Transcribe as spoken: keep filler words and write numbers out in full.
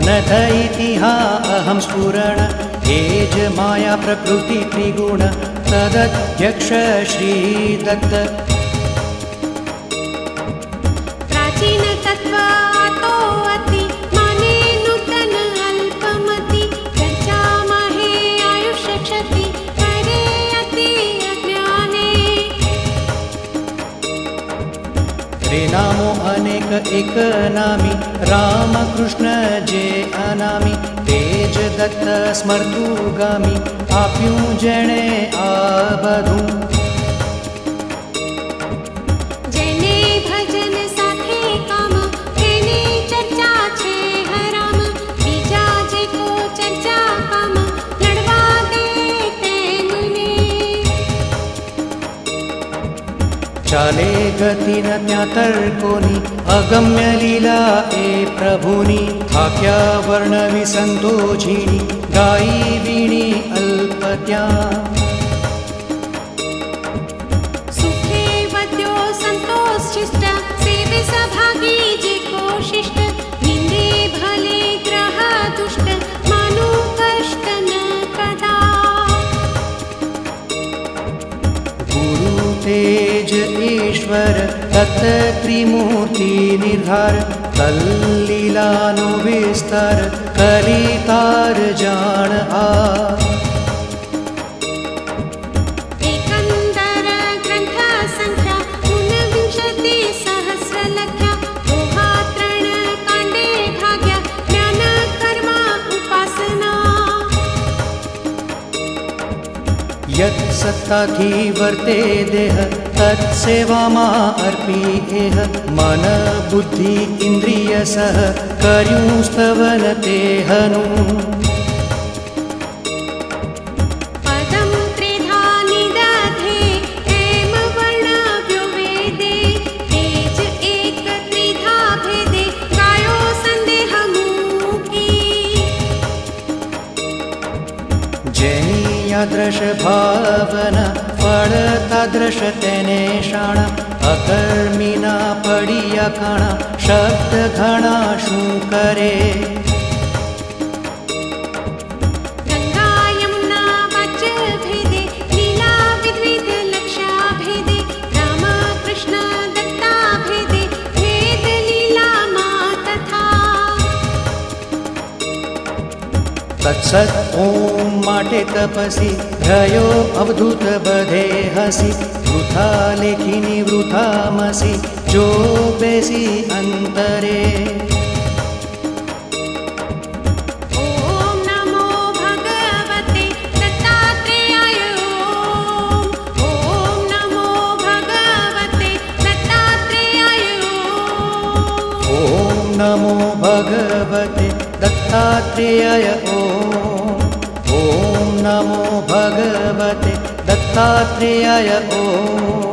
नथ इतिहा अहं स्फुरण एज माया प्रकृति त्रिगुण तदध्यक्ष श्रीदत्त प्राचीन तत्व तो अति माने नूतन अल्पमति चर्चा महे आयुष्य क्षति करे अति अज्ञाने त्रिनामो अनेक एक नामी राम कृष्ण जे अनामी तेज दत्त स्मर्तुगामी आप्यूं जेणे आ बधुं जेने भजन साथे काम तेनी चर्चा छे हराम बीजा जे को चर्चा काम लड़वा दे तेમને चाले गति न त्या तर्कोनी अगम्य लीला ए प्रभुनी थाक्या वर्णवी संतोषिणी गाई वीणी अल्पत्या सुखे वद्यो संतोष शिष्ट सेवे सभागी जे को शिष्ट निंदे भले ग्रह दुष्ट मानु कष्ट न कदा गुरु तेज ईश्वर तत् त्रिमूर्ति निर्धार तल्लीलानु विस्तार कलितार जान आ एकंदर ग्रंथ संख्या ऊनविंशति सहस्र लख्या दोहा त्रण कांडे भाग्या ज्ञान कर्म उपासना यत् सत्ताथी वर्ते देह तत्सेवामा अर्पी एह मन बुद्धि इंद्रिय सह कर्यूं स्तवन तेहनु पदं त्रिधा निदधे एम वर्णाव्यो वेदे तेज एक त्रिधा भेदे गायो संदेह मूकी जेनी यादृश भावना फल तादृश तेने शाणा अकर्मिना पड़िया काणा शब्द घणा शू करे गंगा यमुना वच भेदे लीला विद्विध लक्षा भेदे राम कृष्ण दत्ता भेदे भेद लीला मा तथा तत्सत ओम माटे तपसी रयो अवधूत बधे हसी वृथा लेखिनी वृथा मसी जो बेसी अंतरे ओम नमो भगवते दत्तात्रेयाय ओम ओम नमो भगवते दत्तात्रेयाय ओम नमो भगवते दत्तात्रेयाय ओम ओम नमो भगवते दत्तात्रेयाय ओम।